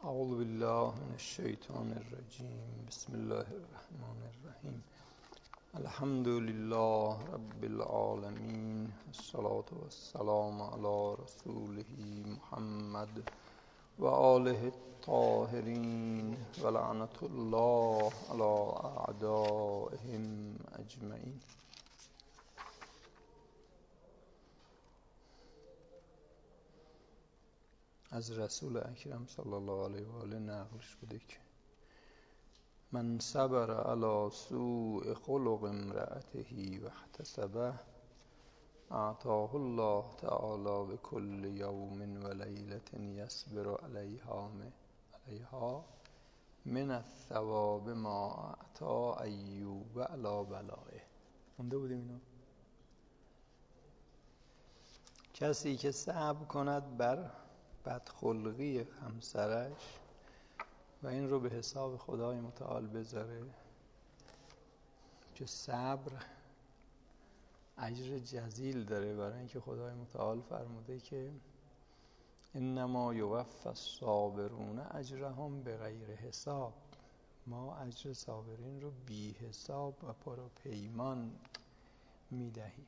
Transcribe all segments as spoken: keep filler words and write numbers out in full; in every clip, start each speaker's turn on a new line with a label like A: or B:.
A: اعوذ بالله من الشیطان الرجیم. بسم الله الرحمن الرحیم. الحمد لله رب العالمین، الصلاة والسلام علی رسوله محمد و آله الطاهرین و لعنت الله علی اعدائهم اجمعین. از رسول اکرم صلی الله علیه و آله نقل شده که من صبر علی سوء خلق امرأته و احتسبه اعطاه الله تعالی بكل یوم و لیلة یصبر علیها علیها من الثواب ما اعطا ایوب علی بلائه. خونده بودیم اینو؟ کسی که صبر کند بر بدخلقی همسرش و این رو به حساب خدای متعال بذاره که صبر اجر جزیل داره، برای اینکه خدای متعال فرموده که انما یوفی الصابرون اجرهم بغیر حساب. ما اجر صابرین رو بی حساب و پراپیمان میدهیم.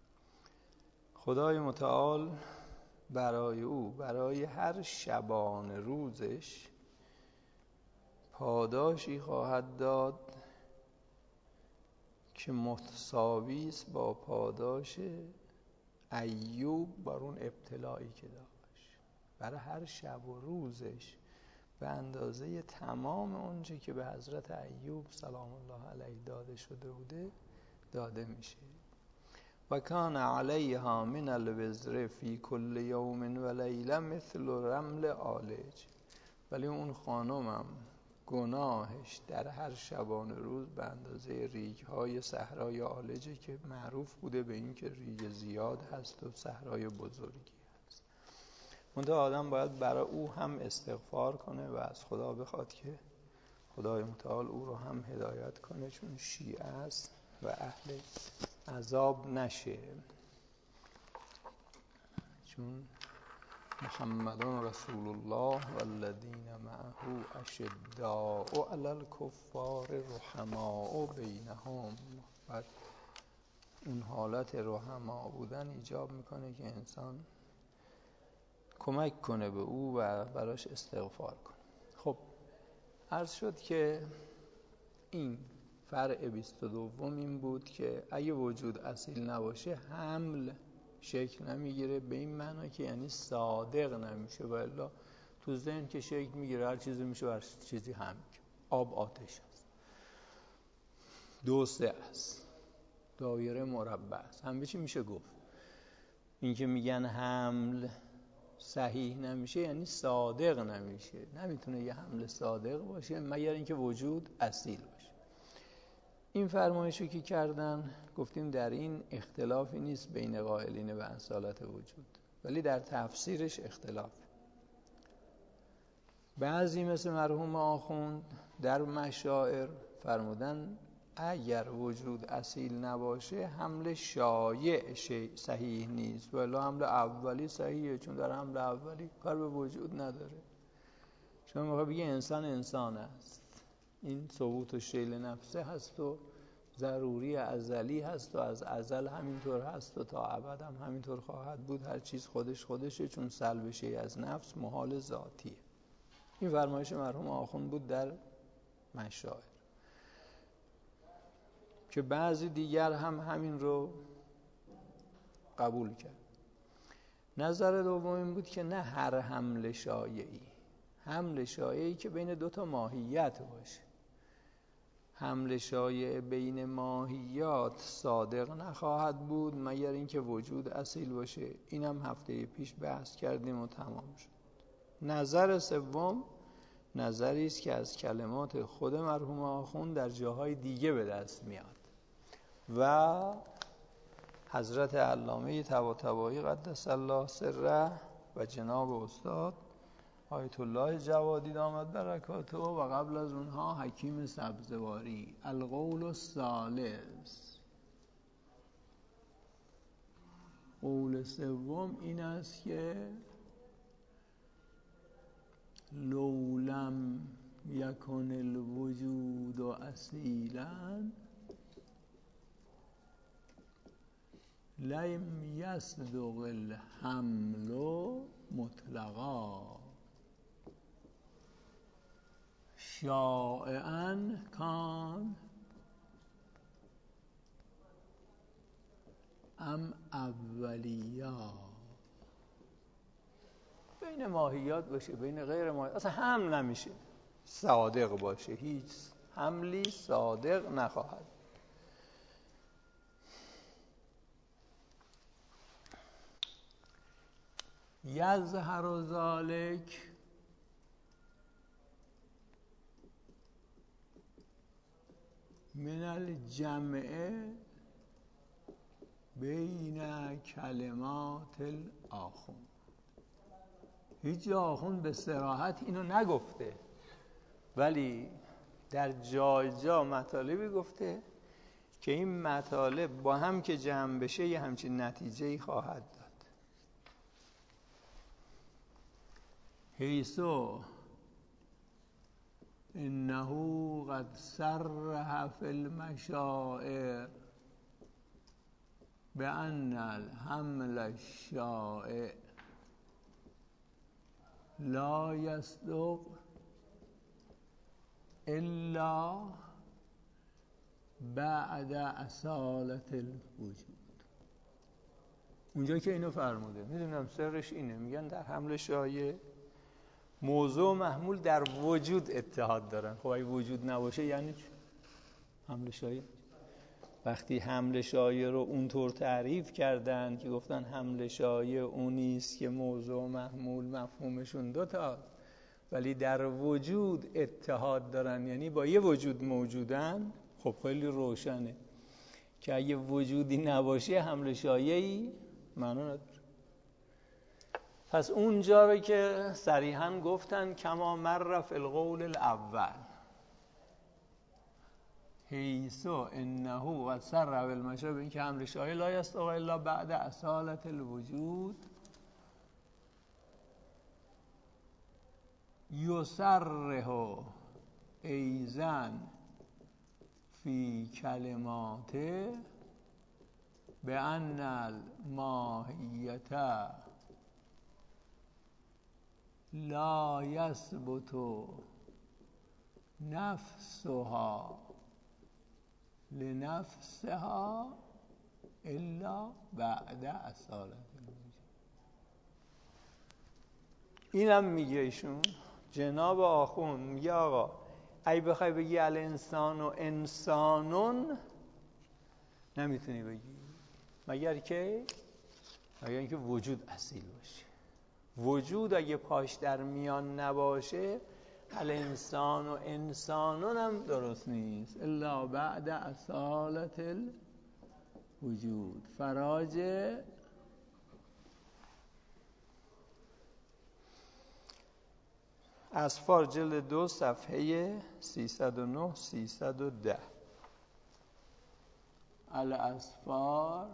A: خدای متعال برای او برای هر شبانه روزش پاداشی خواهد داد که متساوی است با پاداش ایوب بر اون ابتلایی که داشت. برای هر شب و روزش به اندازه تمام اونچه که به حضرت ایوب سلام الله علیه داده شده بوده داده میشه. و کان علیها من الوزر فی کل یوم و لیله مثل رمل آلج. ولی اون خانمم گناهش در هر شبانه روز به اندازه ریگ‌های صحرای آلجه که معروف بوده به این که ریگ زیاد هست و صحرای بزرگی هست. منتها آدم باید برای او هم استغفار کنه و از خدا بخواد که خدای متعال او رو هم هدایت کنه، چون شیعه است و اهل عذاب نشه. چون محمد رسول الله والذین معه اشداء علی الکفار رحماء بینهم. بعد اون حالت رحما بودن ایجاب میکنه که انسان کمک کنه به او و براش استغفار کنه. خب عرض شد که این فرع بیست و دوم این بود که اگه وجود اصیل نباشه حمل شکل نمیگیره، به این معنا که یعنی صادق نمیشه، و الا تو ذهن که شکل میگیره هر چیزی میشه هر چیزی هم. آب آتش است، دو سه است، دایره مربع است، همه چی میشه گفت. این که میگن حمل صحیح نمیشه یعنی صادق نمیشه. نمیتونه یه حمل صادق باشه مگر اینکه وجود اصیل باشه. این فرمایشو که کردن گفتیم در این اختلافی نیست بین قائلین به اصالت وجود، ولی در تفسیرش اختلاف. بعضی مثل مرحوم آخوند در مشاعر فرمودن اگر وجود اصیل نباشه حمل شایع صحیح نیست، ولی حمل اولی صحیحه، چون در حمل اولی کار به وجود نداره. چون موقع بگه انسان انسان است، این ثبوت و شیل نفسه هست و ضروری ازلی هست و از ازل همینطور هست و تا ابد هم همینطور خواهد بود. هر چیز خودش خودشه، چون سلب شیء از نفس محال ذاتیه. این فرمایش مرحوم آخوند بود در مشاعر، که بعضی دیگر هم همین رو قبول کرد. نظر دوم این بود که نه هر حمل شایعی، حمل شایعی که بین دو تا ماهیت باشه. حمل شایع بین ماهیات صادق نخواهد بود مگر اینکه وجود اصیل باشه. اینم هفته پیش بحث کردیم و تمام شد. نظر سوم نظری است که از کلمات خود مرحوم آخوند در جاهای دیگه به دست میاد و حضرت علامه طباطبایی قدس الله سره و جناب استاد آیت الله جوادی دامت برکاته و قبل از اونها حکیم سبزواری. القول الثالث، قول سوم این است که لولا یکن الوجود اصیلا لم یصدق الحمل مطلقا شائعا کان ام اولیا. بین ماهیات باشه بین غیر ماهیات اصلا حمل نمیشه، صادق باشه، هیچ حملی صادق نخواهد. یظهر ذلک من الجمع بین کلمات الاخوند. هیچ آخوند به صراحت اینو نگفته، ولی در جای جا مطالبی گفته که این مطالب با هم که جمع بشه یه همچین نتیجه‌ای خواهد داد. حیثو انه قد صرح فی المشاعر بأن الحمل الشائع لا يصدق الا بعد اصالة الوجود. اونجا که اینو فرموده، میدونم سرش اینه، میگن در حمل شایع موضوع محمول در وجود اتحاد دارن. خب اگه وجود نباشه یعنی چی؟ حمل شایع. وقتی حمل شایع رو اونطور تعریف کردن که گفتن حمل شایع اونیست که موضوع محمول مفهومشون دوتا ولی در وجود اتحاد دارن، یعنی با یه وجود موجودن، خب خیلی روشنه که اگه وجودی نباشه حمل شایعی معنا نداره. پس اونجا رو که صریحاً گفتن کما مر فی القول الاول حیثو انه و سر بالمشابه، این که حمل شایع لا یصدق الا بعد اصالة الوجود، یصرح ایضا فی کلماته بأن الماهیت لا یثبت نفسها لنفسها الا بعد اصالة الوجود. اینم میگه ایشون جناب آخوند، میگه آقا ای بخوای بگی الانسان و انسانون نمیتونی بگی مگر که مگر اینکه وجود اصیل باشه. وجود اگه پاش در میان نباشه الانسان و انسانون هم درست نیست الا بعد اصالة الوجود. فراج اسفار جلد دو صفحه سیصد و نه سیصد و ده. الاسفار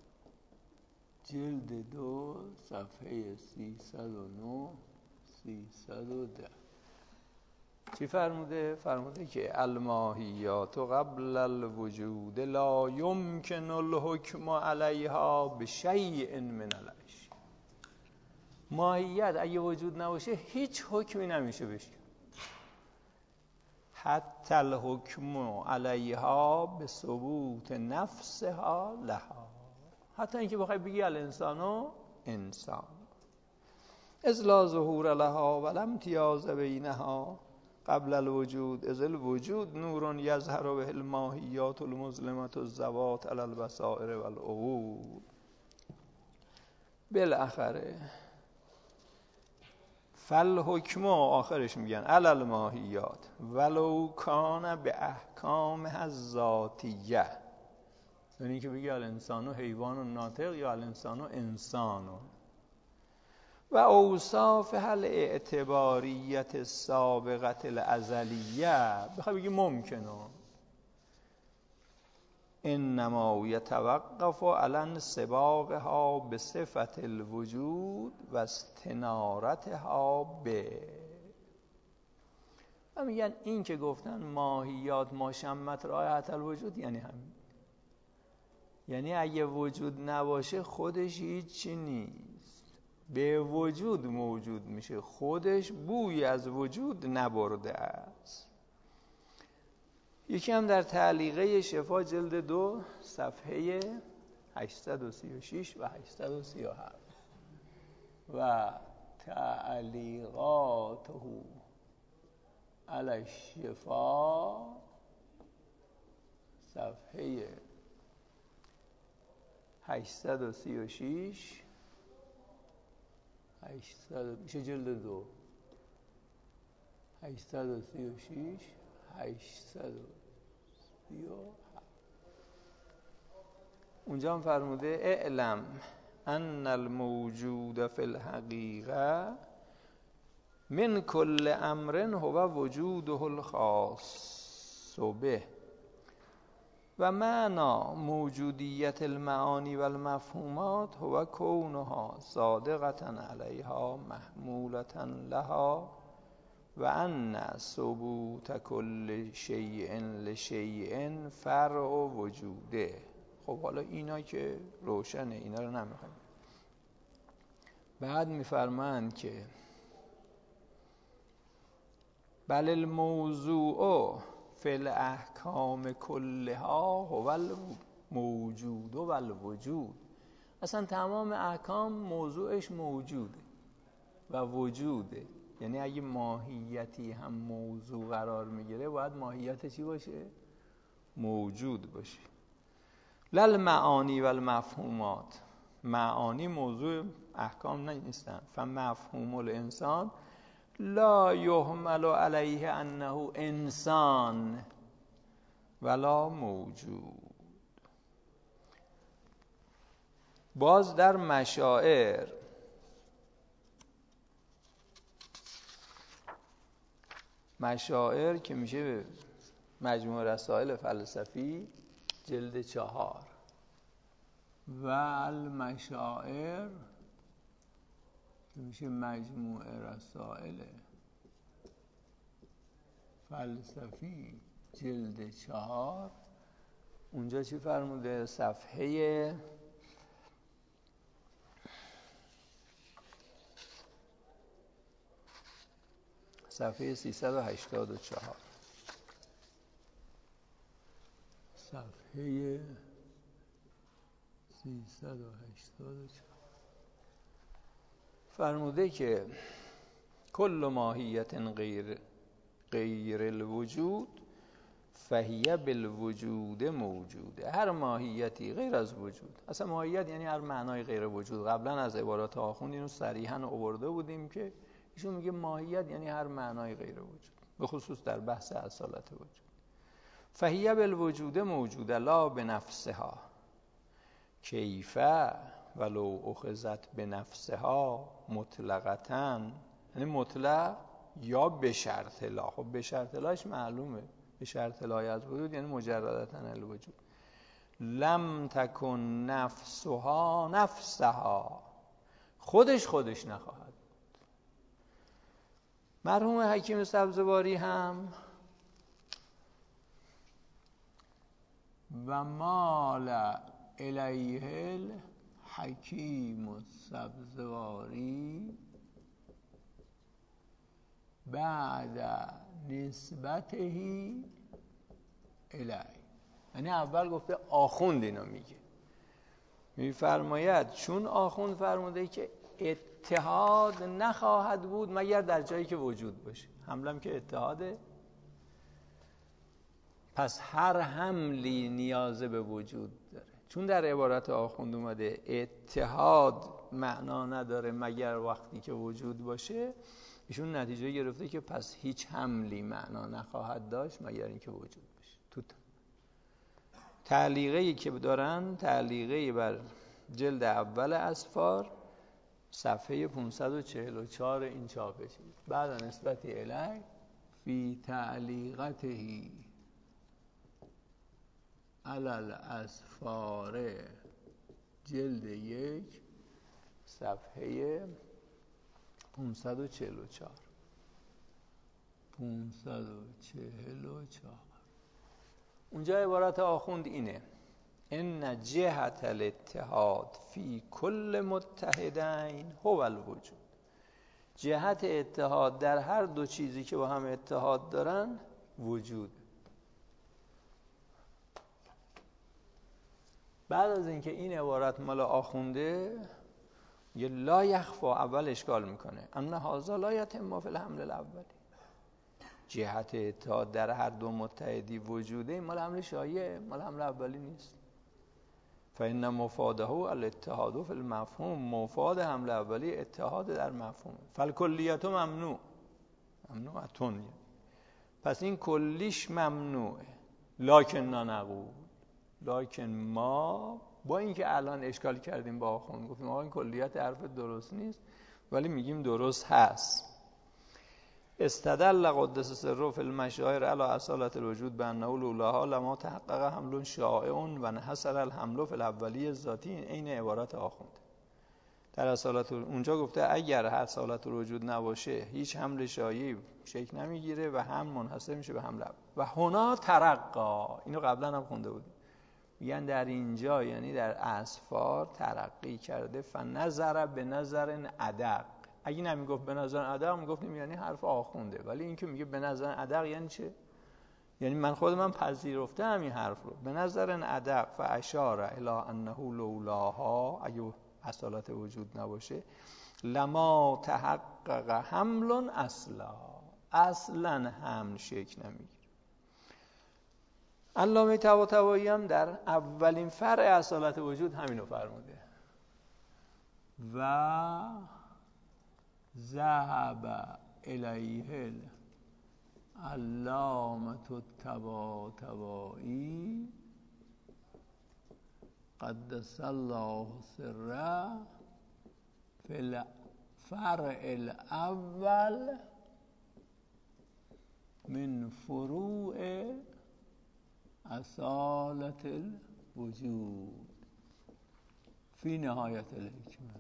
A: جلد دو صفحه سیصد و نه سیصد و ده. چی فرموده؟ فرموده که الماهیات قبل الوجود لا یمکن الحکم علیها بشیء من الاشیاء. ماهیت اگه وجود نباشه هیچ حکمی نمیشه بشه، حتی الحکم علیها به ثبوت نفسها لها، حتی اینکه بخوای بگی الانسانو انسان اذ لا ظهور لها ولا امتیاز بینها قبل الوجود اذ الوجود نور یظهر به الماهیات المظلمة الذوات علی البصائر والعقول. بالاخره فالحکم آخرش میگن علی الماهیات ولو کان به احکام الذاتیه، یعنی که بگی الانسانو حیوان و ناطق یا الانسانو انسانو، و اوصاف الاعتباریت السابقه الازلیه بخوای بگی ممکنه انما یتوقف علی انسباقها بصفت الوجود و استنارتها به. و میگن این که گفتن ماهیات ماشمت رایحة الوجود یعنی همین، یعنی اگه وجود نباشه خودش هیچی نیست، به وجود موجود میشه، خودش بوی از وجود نبرده است. یکی هم در تعلیقه شفا جلد دو صفحه هشتصد و سی و شش و هشتصد و سی و هفت و تعلیقاته علی الشفا صفحه هشتصد و سی و شش هشتصد میشه جلد دو هشتصد و سی و شش هشتصد و سی و هفت اونجا هم فرموده اعلم ان الموجود فی الحقیقه من کل امر هو وجوده الخاص به و معنی موجودیت المعانی و المفهومات هو کونها صادقة علیها محمولة لها و ان ثبوت کل شیء لشیء فرع وجوده. خب حالا اینا که روشنه، اینا رو نمیخوایم. بعد میفرمایند که بل الموضوع فی الاحکام کلها هو الموجود و الوجود. اصلا تمام احکام موضوعش موجوده و وجوده، یعنی اگه ماهیتی هم موضوع قرار میگیره باید ماهیت چی باشه؟ موجود باشه. لل معانی و المفهومات، معانی موضوع احکام نیستن. فمفهوم الانسان لا یحمل علیه انه انسان ولا موجود. باز در مشاعر مشاعر که میشه مجموع رسائل فلسفی جلد چهار و المشاعر که میشه مجموع رسائل فلسفی جلد چهار، اونجا چی فرموده؟ صفحه صفحه سیصد و هشتاد و چهار صفحه سیصد و هشتاد و چهار فرموده که کل ماهیت غیر غیر الوجود فهی بالوجود موجوده. هر ماهیتی غیر از وجود، اصلا ماهیت یعنی هر معنای غیر وجود. قبلا از عبارات آخوند اینو صریحا آورده بودیم که ایشون میگه ماهیت یعنی هر معنای غیر وجود، به خصوص در بحث اصالت وجود. فهی بالوجود موجوده لا بنفسها کیفه ولو اخذت بنفسها مطلقتاً، یعنی مطلق یا به شرط لا. خب به شرط لاش معلومه، به شرط لای از وجود یعنی مجردتاً الوجود. لم تکن نفسها نفسها، خودش خودش نخواهد. مرحوم حکیم سبزواری هم و مال الیه الحکیم السبزواری بعد نسبته الی، یعنی اول گفته آخوند اینو میگه، میفرماید چون آخوند فرموده که اتحاد نخواهد بود مگر در جایی که وجود باشه. حملم که اتحاده، پس هر حملی نیاز به وجود داره. چون در عبارت آخوند اومده اتحاد معنا نداره مگر وقتی که وجود باشه، ایشون نتیجه گرفته که پس هیچ حملی معنا نخواهد داشت مگر اینکه وجود باشه. تو تعلیقه‌ای که دارن، تعلیقه‌ای بر جلد اول اسفار صفحه پانصد و چهل و چهار این چاپش، بعد نسبت الی فی تعلیقته علی الاسفار جلد یک صفحه پانصد و چهل و چهار
B: پونصد و چهل و چهار.
A: اونجا عبارت آخوند اینه: ان جهت الاتحاد فی کل متحدین هو الوجود. جهت اتحاد در هر دو چیزی که با هم اتحاد دارن وجود. بعد از اینکه این عبارت مال آخونده یه لا یخفا اول اشکال میکنه ان هذا لا یتم فی الحمل الاولی. جهت اتحاد در هر دو متحدی وجوده، مال حمل شایعه، مال حمل اولی نیست. فإن مفاده الاتحاد فی المفهوم. مفاد حمل اولی اتحاد در مفهوم. فالکلیت ممنوع ممنوعتون. پس این کلیش ممنوعه. لکن نقول، لکن ما با اینکه الان اشکال کردیم با آخوند، گفتیم آقا این کلیت حرف درست نیست، ولی میگیم درست هست. استدل قدس سره فی المشاعر علی اصالت الوجود بانه لولاها لما تحقق حمل شائع و انحصر الحمل فی الاولی الذاتی. این عبارت آخوند در اصالت اونجا گفته اگر اصالت الوجود نباشه هیچ حمل شایعی شکل نمیگیره و هم منحصر میشه به حمل. و هنا ترقا، اینو قبلا هم خونده بودیم، میگن در اینجا یعنی در اسفار ترقی کرده. فنظر به نظر ادق. اگه نمیگفت به نظر ادق میگفتیم یعنی حرف آخونده، ولی این که میگه به نظر ادق یعنی چه؟ یعنی من خود من پذیرفتم این حرف رو. به نظر ادق فاشار الی انه لولاها، اگه اصالت وجود نباشه لما تحقق حمل اصلا، اصلا حمل شکل نمیگیره. علامه طباطبایی هم در اولین فرع اصالت وجود همینو فرموده.
B: و ذهب الیه علامه الطباطبایی قدس الله سره فی الفرع الاول من فروع اصالت الوجود فی نهایت الحکمه.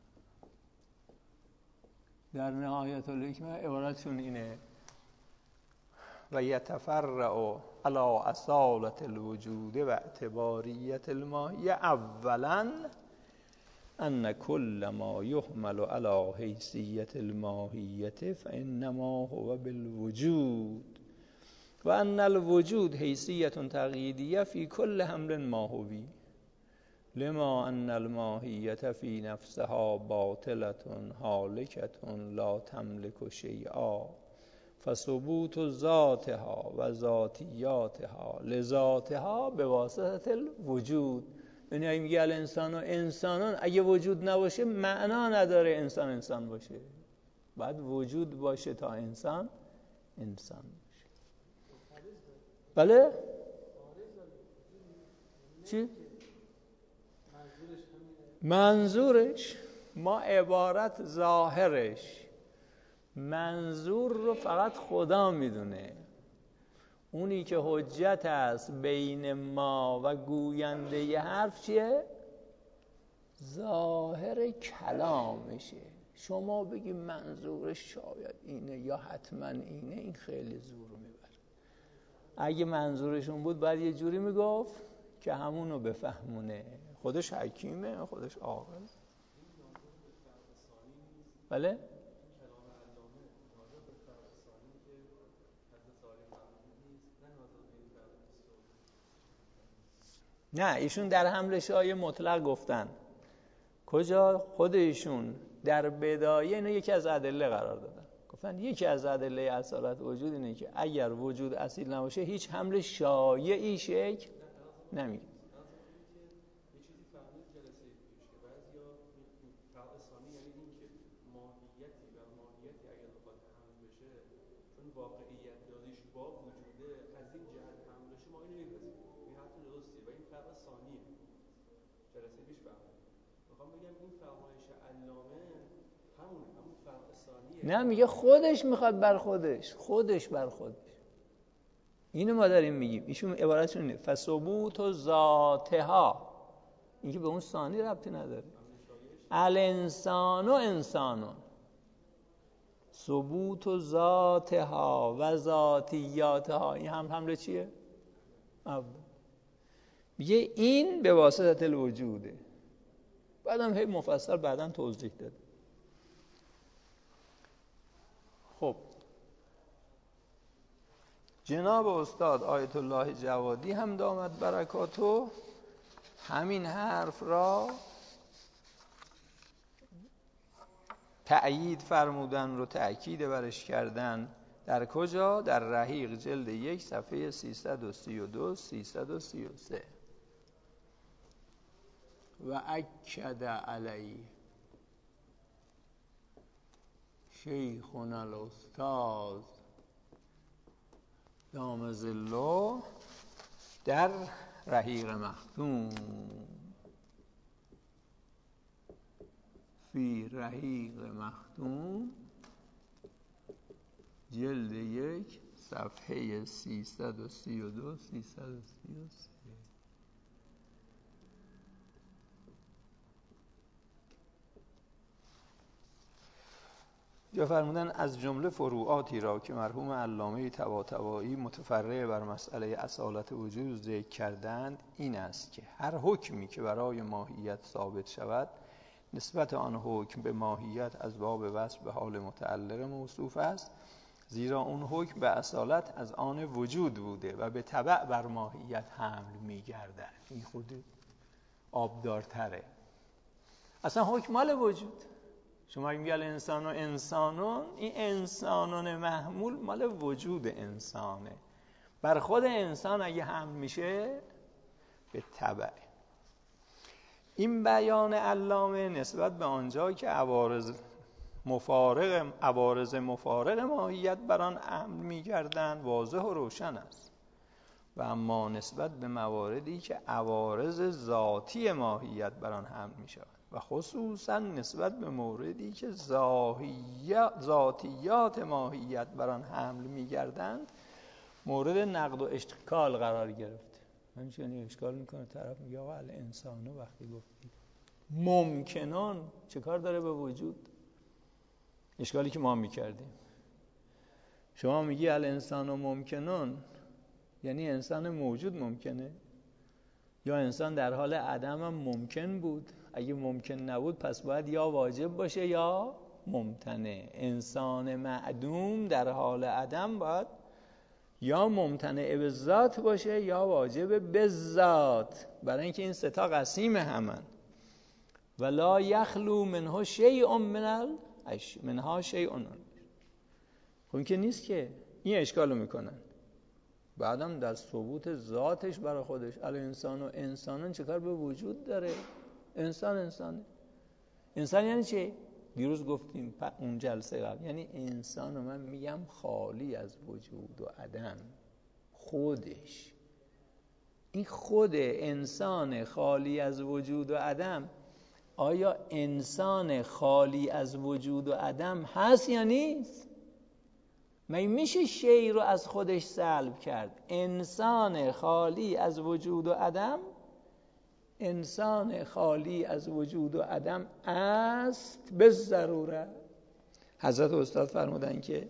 B: در نهایت الحکمه عبارتشون اینه: و یتفرع علی اصالت الوجود و اعتباریت الماهیه اولا ان کل ما یحمل علی حیثیت الماهیه فانما هو بالوجود و ان الوجود حیثیت تقییدیه فی کل حمل ماهوی لما ان الماهیت فی نفسها باطلة هالکة لا تملک شیئا فثبوت ذاتها و ذاتیاتها لذاتها به واسطه الوجود. یعنی اگه میگه الانسان و انسانان، اگه وجود نباشه معنا نداره انسان انسان باشه، باید وجود باشه تا انسان انسان باشه. بله؟ چی؟ منظورش ما عبارت ظاهرش، منظور رو فقط خدا میدونه. اونی که حجت است بین ما و گوینده ی حرف چیه؟ ظاهر کلامشه. شما بگی منظورش شاید اینه یا حتما اینه، این خیلی زور میبره. اگه منظورشون بود باید یه جوری میگفت که همونو بفهمونه. خودش حکیمه، خودش عاقل. بله؟ نه، ایشون در حمل شایع مطلق گفتن. کجا؟ خودشون در بدایه اینو یکی از ادله قرار دادن. گفتن یکی از ادله اصالت وجود اینه که اگر وجود اصیل نباشه هیچ حمل شایعی شکل نمیگیره. نه، میگه خودش میخواد بر خودش، خودش بر خودش. اینو ما داریم میگیم. ایشون عبارتشون اینه: فثبوت و ذاتها. این که به اون ثانی ربطی نداره. الانسان و انسانون. ثبوت و ذاتها و ذاتیاتها، این هم حمله چیه؟ اول میگه این به واسطه الوجوده، بعدم هی مفصل بعدم توضیح داده. خب جناب استاد آیت الله جوادی هم دامت برکاتو همین حرف را تأیید فرمودن، رو تأکید برش کردن. در کجا؟ در رحیق جلد یک صفحه سیصد و سی و دو سیصد و سی و سه. و اکد علی شیخنا الاستاذ دام ظله در رحیق مختوم، فی رحیق مختوم جلد یک صفحه سیصد و سی و دو سیصد و سی و سه. یا فرمودن از جمله فروعاتی را که مرحوم علامه طباطبایی متفرع بر مسئله اصالت وجود ذکر کردند این است که هر حکمی که برای ماهیت ثابت شود نسبت آن حکم به ماهیت از باب وصف به حال متعلق موصوف است، زیرا اون حکم به اصالت از آن وجود بوده و به تبع بر ماهیت حمل می‌گردد. این خود آبدارتره. اصلا حکم مال وجود. شما میگید انسان و انسانون، این انسانون محمول مال وجود انسانه، بر خود انسان اگه حمل میشه به تبع. این بیان علامه نسبت به آنجا که عوارض مفارق عوارض مفارق ماهیت بر آن حمل می‌گردند واضح و روشن است، و اما نسبت به مواردی که عوارض ذاتی ماهیت بر آن حمل می‌شود و خصوصا نسبت به موردی که ذاتیات ماهیت بر آن حمل می‌گردند مورد نقد و اشکال قرار گرفت. همچنین اشکال میکنه، طرف میگه آقا الانسانو وقتی گفتید ممکنون چه کار داره به وجود؟ اشکالی که ما میکردیم، شما میگی الانسانو ممکنون یعنی انسان موجود ممکنه، یا انسان در حال عدم هم ممکن بود؟ اگه ممکن نبود پس باید یا واجب باشه یا ممتنع. انسان معدوم در حال عدم باید یا ممتنع به ذات باشه یا واجب به ذات، برای اینکه این سه تا قسیم همن. ولا یخلو منه شیء من الاش منها شیء. خب این که نیست که، این اشکالو میکنن. بعدم در ثبوت ذاتش برای خودش الانسان و انسانن چه کار به وجود داره؟ انسان انسانه. انسان یعنی چی؟ دیروز گفتیم اون جلسه قبل، یعنی انسان رو من میگم خالی از وجود و عدم. خودش این خود انسان خالی از وجود و عدم، آیا انسان خالی از وجود و عدم هست یا نیست؟ مگه میشه شی رو از خودش سلب کرد؟ انسان خالی از وجود و عدم، انسان خالی از وجود و عدم است به ضروره. حضرت استاد فرمودن که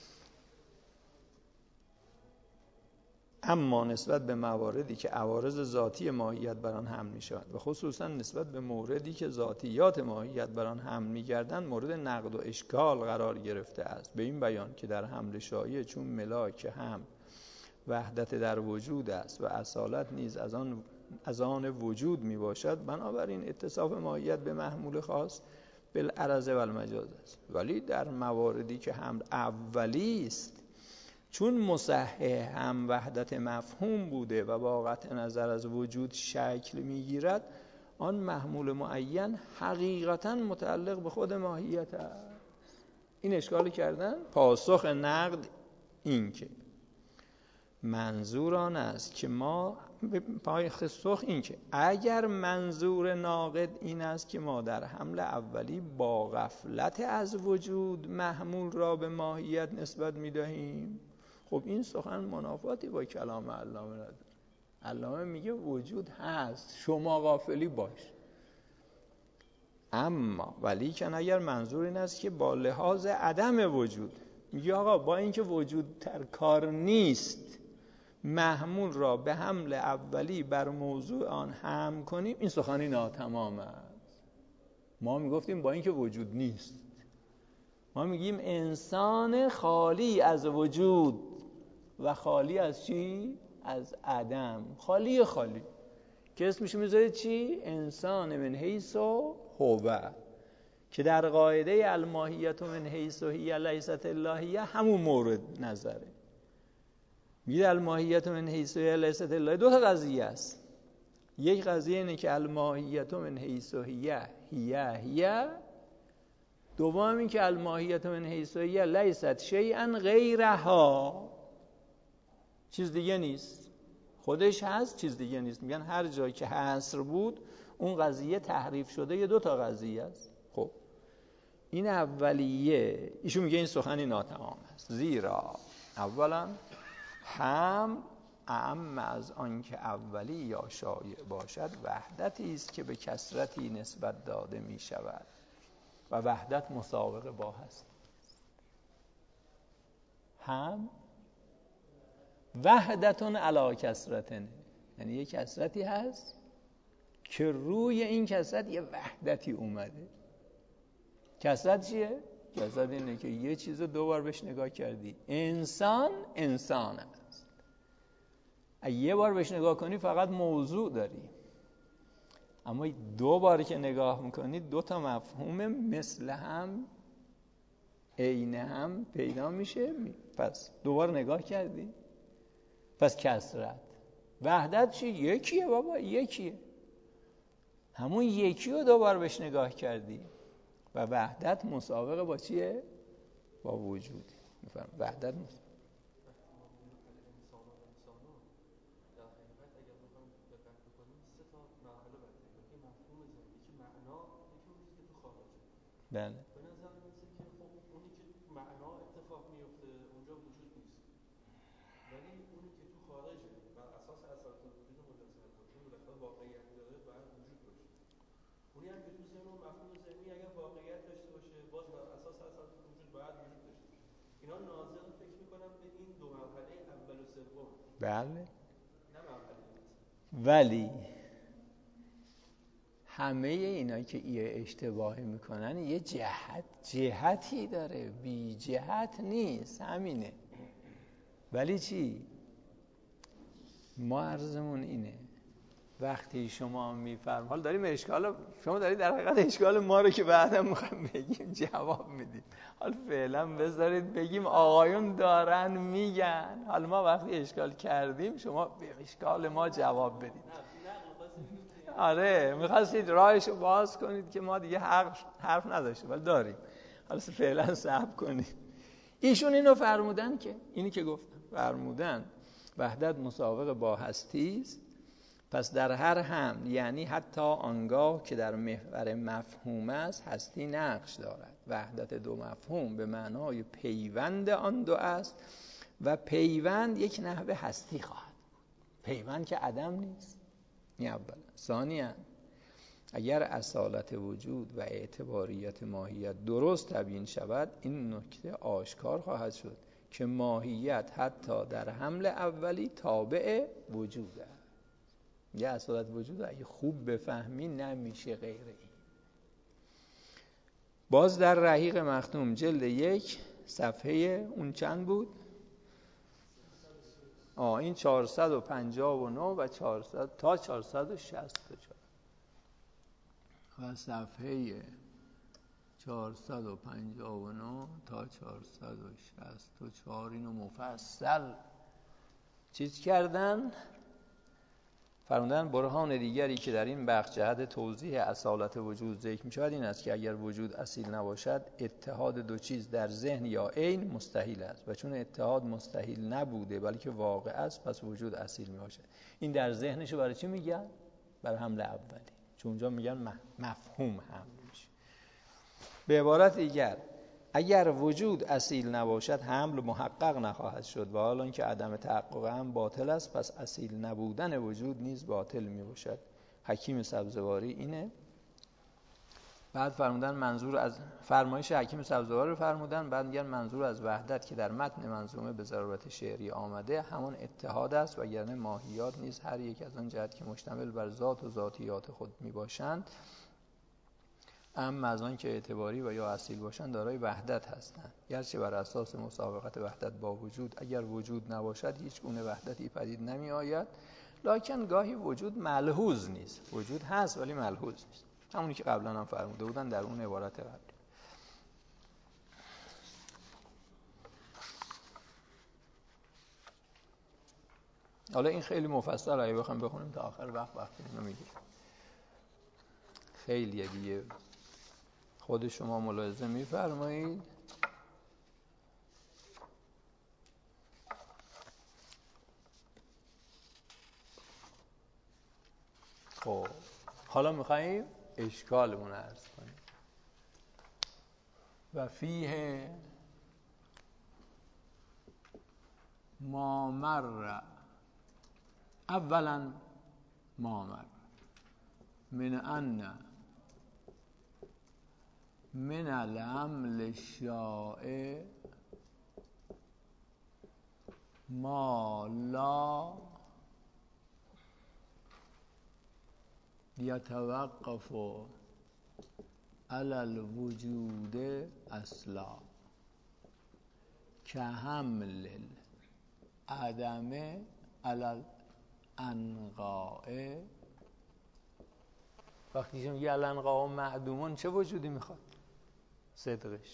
B: اما نسبت به مواردی که عوارض ذاتی ماهیت بر آن حمل می شود و خصوصا نسبت به موردی که ذاتیات ماهیت بر آن حمل می گردند مورد نقد و اشکال قرار گرفته است، به این بیان که در حمل شایع چون ملاک هم وحدت در وجود است و اصالت نیز از آن از آن وجود می باشد، بنابراین اتصاف ماهیت به محمول خاص بالعرض و المجاز است. ولی در مواردی که حمل اولی است چون مصحح هم وحدت مفهوم بوده و با قطع نظر از وجود شکل میگیرد، آن محمول معین حقیقتا متعلق به خود ماهیت است. این اشکال کردن. پاسخ نقد این که منظور آن است که ما پاسخ این که اگر منظور ناقد این است که ما در حمل اولی با غفلت از وجود محمول را به ماهیت نسبت میدهیم، خب این سخن منافاتی با کلام علامه نداره. علامه میگه وجود هست، شما غافلی باش. اما ولیکن اگر منظور این است که با لحاظ عدم وجود، میگه آقا با اینکه وجود در کار نیست محمول را به حمل اولی بر موضوع آن حمل کنیم، این سخنی ناتمام است. ما میگفتیم با اینکه وجود نیست، ما میگیم انسان خالی از وجود و خالی از چی؟ از عدم. خالی خالی که اسمش میذاره چی؟ انسان من حیث و هو، که در قاعده الماهیت من حیث و هی لیست اللهیه همون مورد نظره. میگه الماهیت من حیث و هی لیست اللهیه دو تا قضیه است. یک قضیه اینه که الماهیت من حیث و هی هی هی، دوم این که الماهیت من حیث و هی لیست شیئا غیرها، چیز دیگه نیست، خودش هست چیز دیگه نیست. میگن هر جایی که حصر بود اون قضیه تحریف شده، یه دو تا قضیه است. خب این اولیه، ایشون میگه این سخنی ناتمام است، زیرا اولا هم اعم از آن که اولی یا شایع باشد وحدتی است که به کثرتی نسبت داده می شود و وحدت مساوق با هست. هم وحدتون علی کثرتن، یعنی یه کثرتی هست که روی این کثرت یه وحدتی اومده. کثرت چیه؟ کثرت اینه که یه چیز رو دو بار بهش نگاه کردی. انسان انسان است، اگه یه بار بهش نگاه کنی فقط موضوع داری، اما دو بار که نگاه میکنی دو تا مفهوم مثل هم عین هم پیدا میشه. پس دوبار نگاه کردی، پس کثرت. وحدت چی؟ یکیه بابا، یکیه، همون یکی رو دوبار بهش نگاه کردی و وحدت مساوقه با چیه؟ با وجود. میفهم وحدت مساوقه. بله.
C: به نظر میاد که خب اونی که معنا اتفاق میفته اونجا وجود نیست، ولی اونی که تو خارجه بر اساس اساسات وجود مجسم باشه بالاخره واقعیت داره باید وجود باشه. اونی هم که تو ذهن و مفهوم ذهنی اگر واقعیت داشته باشه باز بر اساس اساسات وجود باید وجود داشته باشه. اینا ناظر فکر میکنم به این دو مرحله اول و سوم.
B: بله.
C: نه مرحله
B: ولی همه اینا که یه اشتباهی میکنن یه جهت جهتی داره، بی جهت نیست، همینه. ولی چی؟ ما عرضمون اینه وقتی شما میفرم حالا داریم اشکال، شما دارید در حقیقت اشکال ما رو که بعدا میخوایم بگیم جواب میدیم. حالا فعلا بذارید بگیم آقایون دارن میگن، حالا ما وقتی اشکال کردیم شما به اشکال ما جواب بدید. آره میخواستید راهشو باز کنید که ما دیگه حرف حرف نداشتیم، ولی داریم. حالا فعلا صبر کنید. ایشون اینو فرمودن که اینی که گفتم فرمودن وحدت مساوق با هستی است. پس در هر هم، یعنی حتی آنگاه که در محور مفهوم است، هستی نقش دارد. وحدت دو مفهوم به معنای پیوند آن دو است و پیوند یک نحوه هستی خواهد. پیوند که عدم نیست. این اولا. ثانیاً اگر اصالت وجود و اعتباریت ماهیت درست تبیین شود، این نکته آشکار خواهد شد که ماهیت حتی در حمل اولی تابع وجود است. یه اصالت وجود اگه خوب بفهمی نمیشه غیر این. باز در رحیق مختوم جلد یک صفحه اون چند بود؟ آه این چهارصد و پنجاه و نه و چهارصد تا چهارصد و شصت و چهار و صفحه چهارصد و پنجاه و نه تا چهارصد و شصت و چهار اینو مفصل چیز کردن. فرمودن برهان دیگری که در این بخش جهت توضیح اصالت وجود ذکر می شود این است که اگر وجود اصیل نباشد اتحاد دو چیز در ذهن یا عین مستحیل است و چون اتحاد مستحیل نبوده بلکه واقع است پس وجود اصیل می باشد. این در ذهنشو برای چی میگن؟ برای حمل اولی، چون اونجا میگن مفهوم حمل میشه. به عبارت دیگر اگر وجود اصیل نباشد حمل محقق نخواهد شد و حالا اینکه عدم تحقق هم باطل است پس اصیل نبودن وجود نیز باطل می باشد. حکیم سبزواری اینه بعد فرمودن منظور از فرمایش حکیم سبزوار رو فرمودن، بعد میگن منظور از وحدت که در متن منظومه به ضرورت شعری آمده همان اتحاد است، وگرنه ماهیات نیز هر یک از آن جهت که مشتمل بر ذات و ذاتیات خود میباشند، اما از آن که اعتباری و یا اصیل باشند دارای وحدت هستند، گرچه بر اساس مسابقت وحدت با وجود اگر وجود نباشد هیچ گونه وحدتی پدید نمی آید، لکن گاهی وجود ملحوظ نیست، وجود هست ولی ملحوظ نیست، همونی که قبلا هم فرموده بودن در اون عبارت قبلی. حالا این خیلی مفصل اگه بخوام بخونیم تا آخر وقت وقتی اینو میگیره، خیلیه دیگه، خود شما ملاحظه میفرمایید. خب حالا میخواییم اشکالمون عرض کنیم. و فیه ما مر، اولا ما مر من ان من العمل الشائع ما لا یتوقف علی الوجود اصلا که حمل عدم علی الانقاء. وقتی که میگه الانقاء معدومون چه وجودی میخواد؟ صدقش.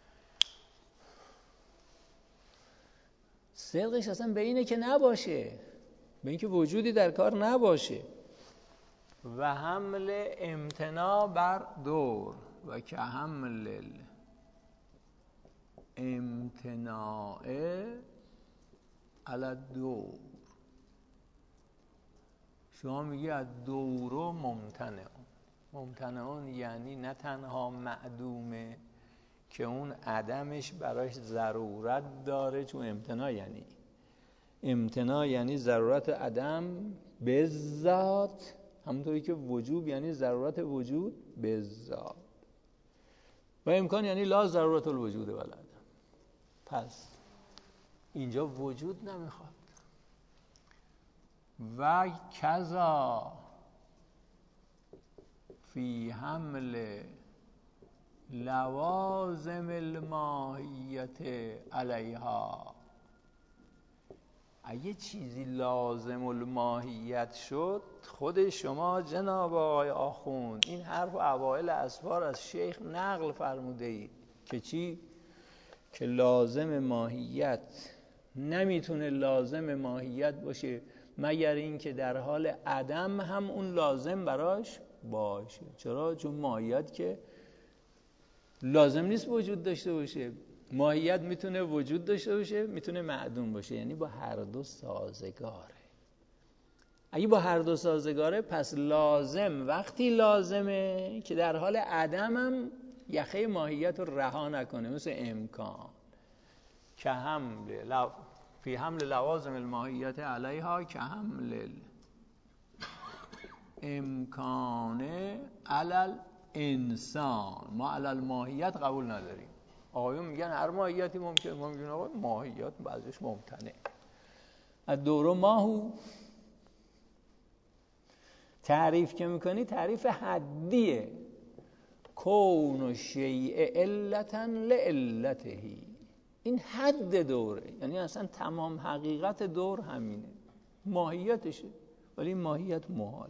B: صدقش اصلا به اینه که نباشه، به اینکه وجودی در کار نباشه. و حمل امتناع بر دور و که حمل امتناع علی دور. شما میگی از دورو ممتنع. ممتنعون یعنی نه تنها معدومه که اون عدمش براش ضرورت داره، چون امتناع یعنی امتناع یعنی ضرورت عدم به ذات، همونطوری که وجوب یعنی ضرورت وجود به ذات، و امکان یعنی لا ضرورت الوجود ولد. پس اینجا وجود نمیخواد. و کذا فی حمل لوازم الماهیت علیها. اگه چیزی لازم الماهیت شد، خود شما جناب آقای آخوند این حرف و اوائل اسفار از شیخ نقل فرموده اید که چی؟ که لازم ماهیت نمیتونه لازم ماهیت باشه مگر این که در حال عدم هم اون لازم براش باشه. چرا؟ چون ماهیت که لازم نیست وجود داشته باشه. ماهیت میتونه وجود داشته باشه، میتونه معدوم باشه، یعنی با هر دو سازگاره. اگه با هر دو سازگاره پس لازم وقتی لازمه که در حال عدم هم یخه ماهیت رو رها نکنه، مثل امکان که حمل لو... فی حمل لوازم الماهیت علیها که حمل امکان علل انسان. ما علل ماهیت قبول نداریم. آقایون میگن هر ماهیتی ممکنه، ما میگن آقا ماهیت بعضیش ممتنه. از دورو ماهو تعریف که میکنی تعریف حدیه. کون شیء علتا لعلته، این حد دوره، یعنی اصلا تمام حقیقت دور همینه، ماهیتشه، ولی ماهیت محال.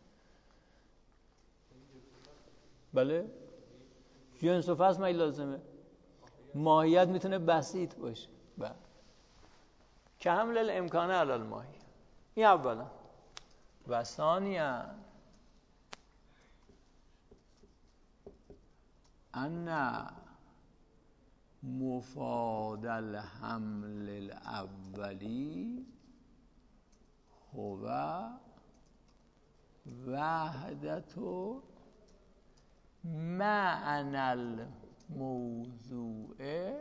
B: بله جنس و فصل مایی لازمه. ماهیت میتونه بسیط باشه. بله که حمل الامکان علی الماهی. این اولا. و ثانیا ان مفاد الحمل الاولی هو وحدت معنی الموضوع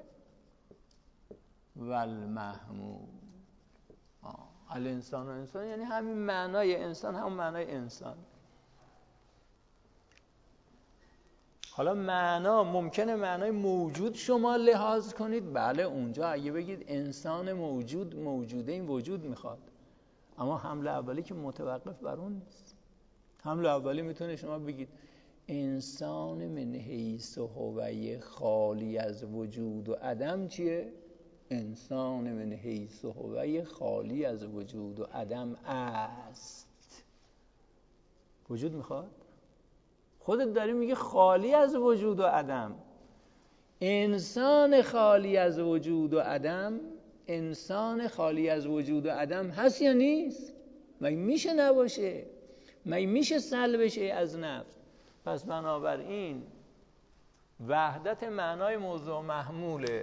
B: و المحمول. الانسان و انسان یعنی همین معنای انسان، همون معنای انسان. حالا معنا ممکنه معنای موجود شما لحاظ کنید، بله اونجا اگه بگید انسان موجود موجوده این وجود میخواد، اما حمل اولی که متوقف بر اون نیست. حمل اولی میتونه شما بگید انسان من حیث هویه خالی از وجود و عدم چیه؟ انسان من حیث هویه خالی از وجود و عدم است. وجود میخواد؟ خودت داری میگه خالی از وجود و عدم. انسان خالی از وجود و عدم، انسان خالی از وجود و عدم هست یا نیست؟ مگه میشه نباشه؟ مگه میشه سلبشه از نفس؟ پس بنابراین وحدت معنای موضوع محموله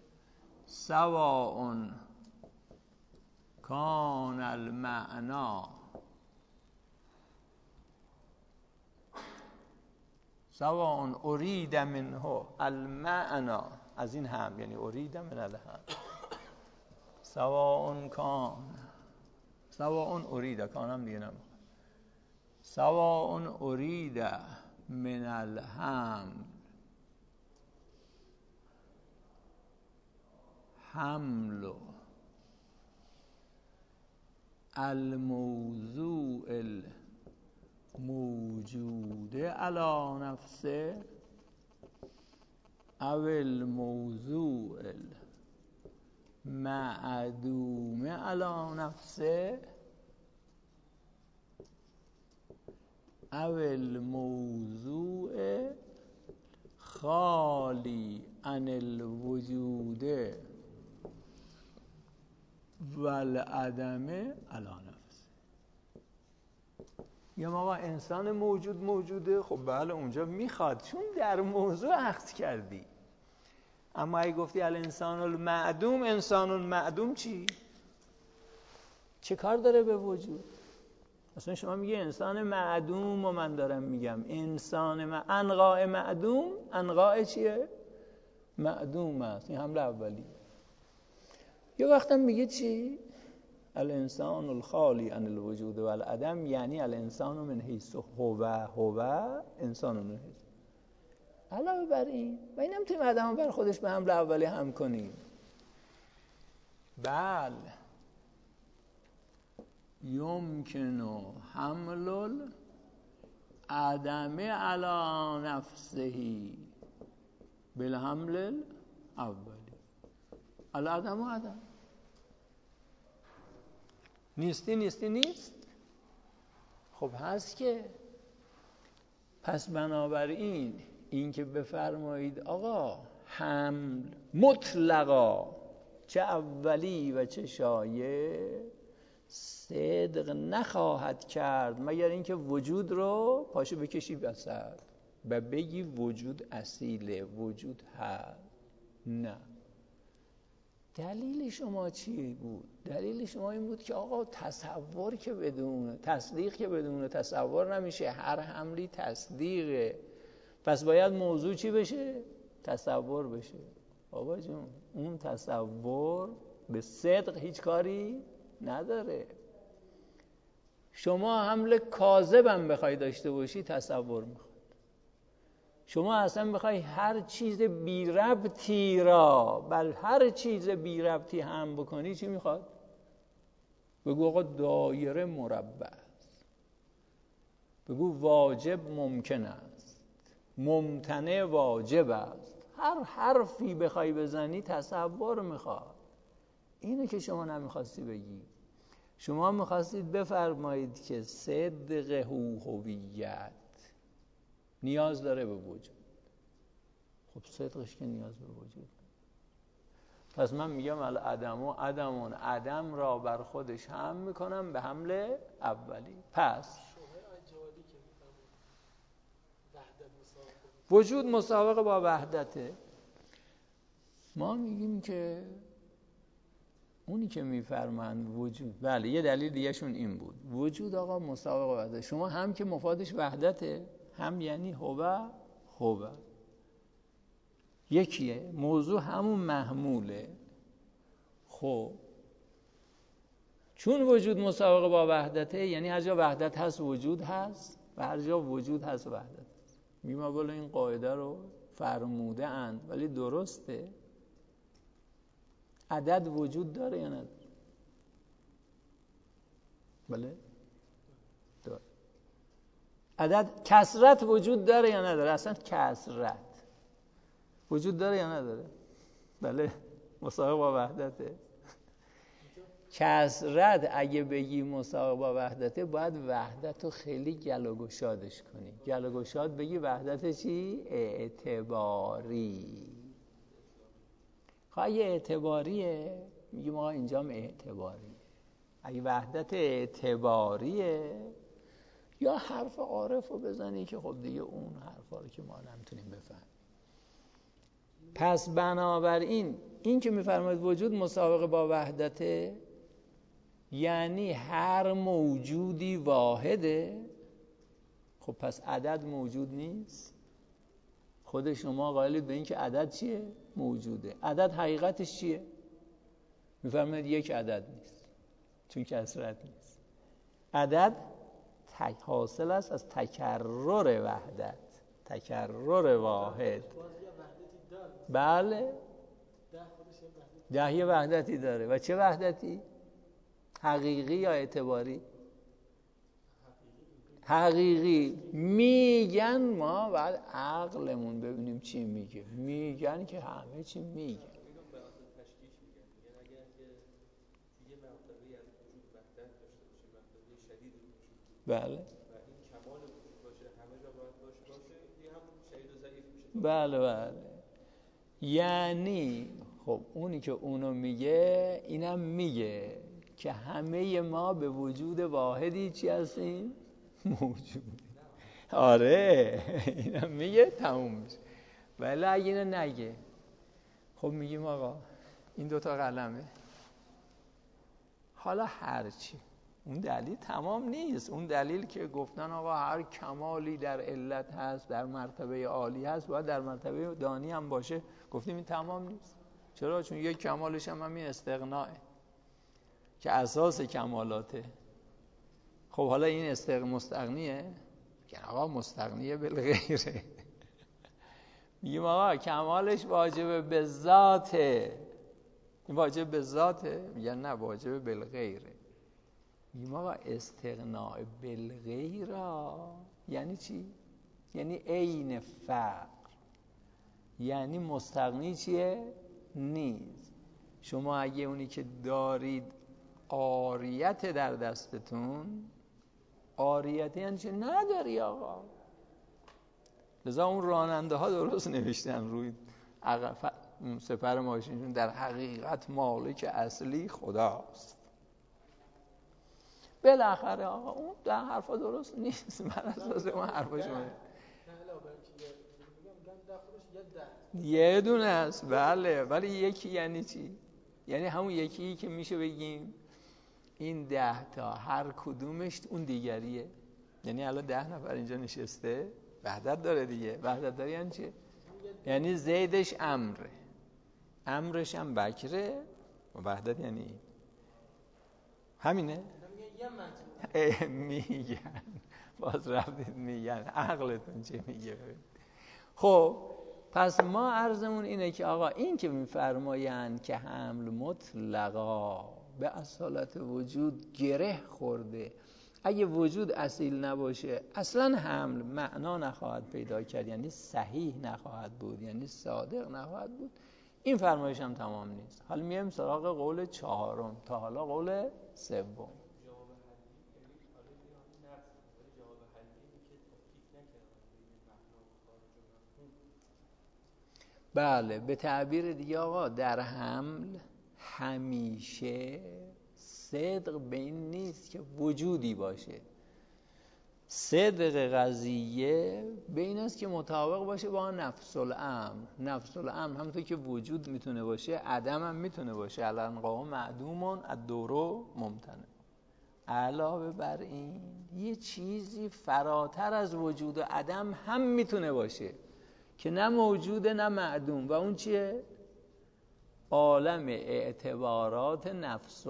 B: سواء کان المعنا سواء ارید منه المعنا، از این هم یعنی ارید من الهم، سواء کان سواء ارید کانم دیگه نمیخواد، سواء ارید من الهم حمل الموضوع الموجود علی نفسه او الموضوع المعدوم علی نفسه او الموضوع خالی عن الوجود والعدم علی نفسه. یا آقا انسان موجود موجوده، خب بله اونجا میخواد چون در موضوع اخذ کردی. اما اگه گفتی الانسان المعدوم، انسان المعدوم چی؟ چه کار داره به وجود؟ اصلا شما میگه انسان معدوم و من دارم میگم انسان مع... انقاء معدوم، انقاء چیه؟ معدوم است، این حمله اولی. یه وقتم میگه چی؟ الانسان الخالی عن الوجود والعدم، یعنی الانسان من حیث هو هو انسان من حیث. علاوه بر این و این نمیتونیم آدم بر خودش به حمله اولی هم کنیم. بله یمکن حمل العدم علی نفسه بالحمل الاولی. العدم و عدم، نیستی نیستی نیست، خب هست که. پس بنابراین این که بفرمایید آقا حمل مطلقا چه اولی و چه شایع صدق نخواهد کرد مگر اینکه وجود رو پاشو بکشی وسط و بگی وجود اصیله، وجود هست. نه. دلیل شما چی بود؟ دلیل شما این بود که آقا تصور که بدون تصدیق که بدون تصور نمیشه، هر حملی تصدیقه، پس باید موضوع چی بشه؟ تصور بشه. بابا جون اون تصور به صدق هیچ کاری نداره. شما حمل کاذبم بخوای داشته باشی تصور میخواد. شما اصلا بخوای هر چیز بی ربطی را بل هر چیز بی ربطی هم بکنی چی میخواد؟ بگو آقا دایره مربع است، بگو واجب ممکن است، ممتنع واجب است. هر حرفی بخوای بزنی تصور میخواد. اینه که شما نمیخواستی بگی. شما میخواستید بفرمایید که صدق هویت نیاز داره به وجود. خب صدقش که نیاز به وجود. پس من میگم العدم و عدمون، عدم را بر خودش هم میکنم به حمل اولی. پس وجود مسابقه با وحدته. ما میگیم که اونی که میفرمند وجود، بله یه دلیل دیگه شون این بود، وجود آقا مسابقه با وحدت. شما هم که مفادش وحدته، هم یعنی هو هو یکیه، موضوع همون محموله. خب چون وجود مسابقه با وحدته، یعنی هر جا وحدت هست وجود هست و هر جا وجود هست وحدت هست. میگیم اولا این قاعده رو فرموده اند ولی درسته؟ عدد وجود داره یا نداره؟ بله داره. عدد کسرت وجود داره یا نداره؟ اصلا کسرت وجود داره یا نداره؟ بله مساوی با وحدته. کسرت اگه بگی مساوی با وحدته باید وحدت رو خیلی گل و گشادش کنی. گل و گشاد بگی وحدت چی؟ اعتباری. خب اگه اعتباریه میگیم آقا اینجام اعتباریه. اگه وحدت اعتباریه یا حرف عارف رو بزنی که خب دیگه اون حرفا رو که ما نمیتونیم بفهمیم. پس بنابراین این که میفرماید وجود مساوی با وحدته یعنی هر موجودی واحده. خب پس عدد موجود نیست. خود شما قائلید به این که عدد چیه؟ موجوده. عدد حقیقتش چیه؟ میفرماید یک عدد نیست چون کسرت نیست. عدد حاصل است از تکرر وحدت، تکرر واحد. بله ده یه وحدتی داره. و چه وحدتی؟ حقیقی یا اعتباری؟ حقیقی. میگن ما بعد عقلمون ببینیم چی میگه. میگن که همه چی میگه. بله بله بله. یعنی خب اونی که اونو میگه اینم میگه که همه ما به وجود واحدی چی هستیم؟ موجود. آره اینم میگه تموم میشه. ولی اگه اینو نگه خب میگیم آقا این دوتا قلمه حالا هرچی. اون دلیل تمام نیست. اون دلیل که گفتن آقا هر کمالی در علت هست در مرتبه عالی هست باید در مرتبه دانی هم باشه. گفتیم این تمام نیست. چرا؟ چون یک کمالش هم همین استغناه که اساس کمالاته. خب حالا این استغ مستغنیه؟ که آقا مستغنیه بالغیره. میگیم آقا کمالش واجب به ذاته. این واجب به ذاته؟ میگن نه واجب بالغیره. میگیم آقا استغناء بالغیر یعنی چی؟ یعنی عین فقر. یعنی مستغنی چیه؟ نیست. شما اگه اونی که دارید عاریت در دستتون، عاریت یعنی چه؟ نداری آقا. لذا اون راننده ها درست نوشتن روی سپر ماشینشون در حقیقت مالک اصلی خداست. بالاخره آقا اون در حرفا درست نیست. من اساس اون حرفا شما یه دونه است. بله ولی یکی یعنی چی؟ یعنی همون یکی که میشه بگیم این ده تا هر کدومش اون دیگریه. یعنی الان ده نفر اینجا نشسته وحدت داره دیگه. وحدت داره یعنی چی؟ یعنی زیدش امره، امرش هم بکره و وحدت یعنی همینه. میگن باز رفتید میگن عقلتون چه میگه. خب پس ما عرضمون اینه که آقا این که میفرمایند که حمل مطلقا به اصالت وجود گره خورده، اگه وجود اصیل نباشه اصلا حمل معنا نخواهد پیدا کرد، یعنی صحیح نخواهد بود، یعنی صادق نخواهد بود. این فرمایش هم تمام نیست. حالا میایم سراغ قول چهارم، تا حالا قول سوم. بله به تعبیر دیگه آقا در حمل همیشه صدق به این نیست که وجودی باشه. صدق قضیه به این است که مطابق باشه با نفس الامر. نفس الامر همونطور که وجود میتونه باشه عدم هم میتونه باشه. الانقا معدومون الدورو ممتنع. علاوه بر این یه چیزی فراتر از وجود و عدم هم میتونه باشه که نه موجوده نه معدوم. و اون چیه؟ عالم اعتبارات نفس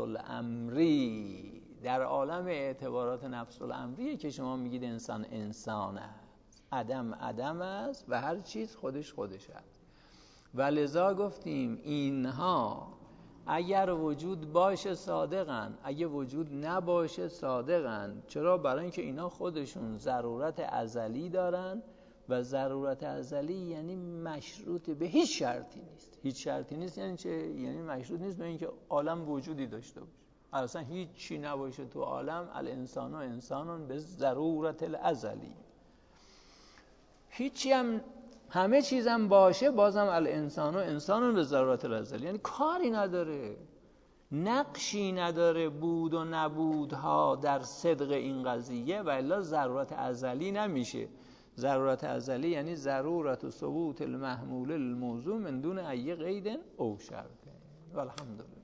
B: الامری. در عالم اعتبارات نفس الامریه که شما میگید انسان انسان است. عدم عدم است و هر چیز خودش خودش است. و لذا گفتیم اینها اگر وجود باشه صادقن، اگه وجود نباشه صادقن. چرا؟ برای اینکه اینا خودشون ضرورت ازلی دارن و ضرورت ازلی یعنی مشروط به هیچ شرطی نیست. هیچ شرطی نیست یعنی چه؟ یعنی مشروط نیست به اینکه عالم وجودی داشته باشه. اصلا هیچ چی نباشه تو عالم، الانسان و انسانون به ضرورت الازلی. هیچی هم همه چیزم باشه بازم الانسان و انسانون به ضرورت الازلی، یعنی کاری نداره، نقشی نداره بود و نبودها در صدق این قضیه، و الا ضرورت ازلی نمیشه. ضرورت ازلی یعنی ضرورت و ثبوت المحمول الموضوع من دون ای قید او شرط. والحمدلله.